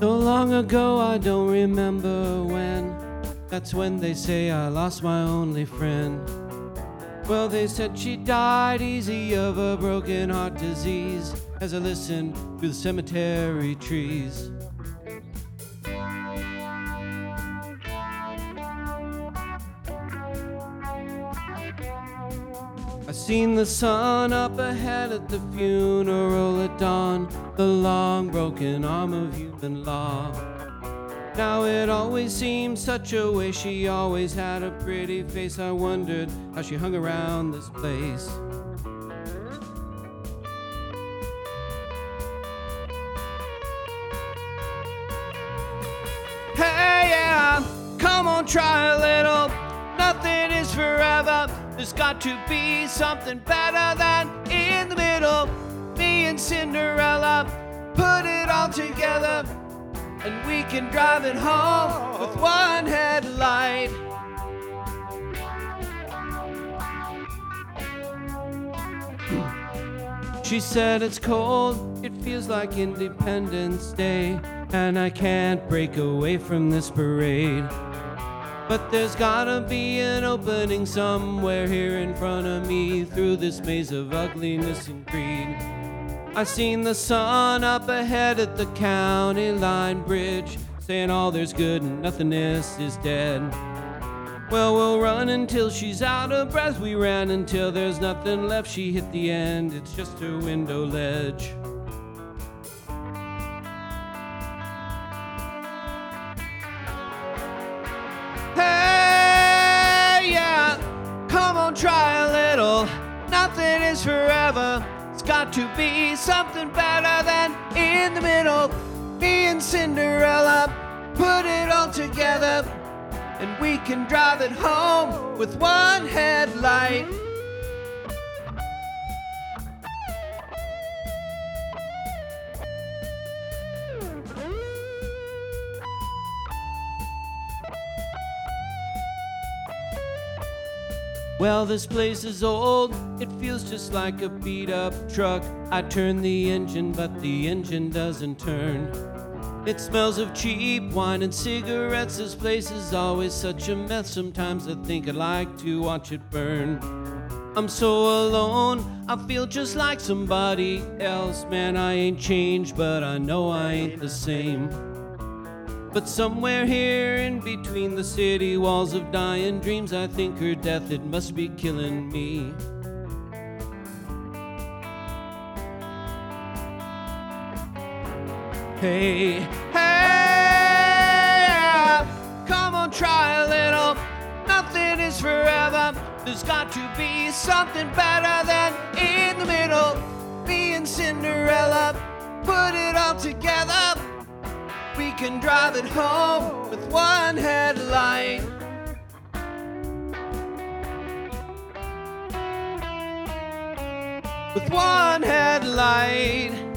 So long ago I don't remember when. That's when they say I lost my only friend. Well, they said she died easy of a broken heart disease as I listened through the cemetery trees. I seen the sun up ahead at the funeral at dawn, the long broken arm of human law. Now it always seemed such a way, she always had a pretty face. I wondered how she hung around this place. Hey, yeah, come on, try a little. Nothing is forever. There's got to be something better than in the middle. Me and Cinderella put it all together, and we can drive it home with one headlight. She said it's cold, it feels like Independence Day, and I can't break away from this parade. But there's gotta be an opening somewhere here in front of me, through this maze of ugliness and greed. I seen the sun up ahead at the county line bridge, saying all there's good and nothingness is dead. Well, we'll run until she's out of breath. We ran until there's nothing left. She hit the end, it's just her window ledge. Hey, yeah, come on, try a little. Nothing is forever. It's got to be something better than in the middle. Me and Cinderella put it all together, and we can drive it home with one headlight. Well, this place is old, it feels just like a beat-up truck. I turn the engine, but the engine doesn't turn. It smells of cheap wine and cigarettes. This place is always such a mess. Sometimes I think I'd like to watch it burn. I'm so alone, I feel just like somebody else. Man, I ain't changed, but I know I ain't the same. But somewhere here in between the city walls of dying dreams, I think her death, it must be killing me. Hey, hey, come on, try a little. Nothing is forever. There's got to be something better than in the middle. Me and Cinderella put it all together. We can drive it home with one headlight. With one headlight.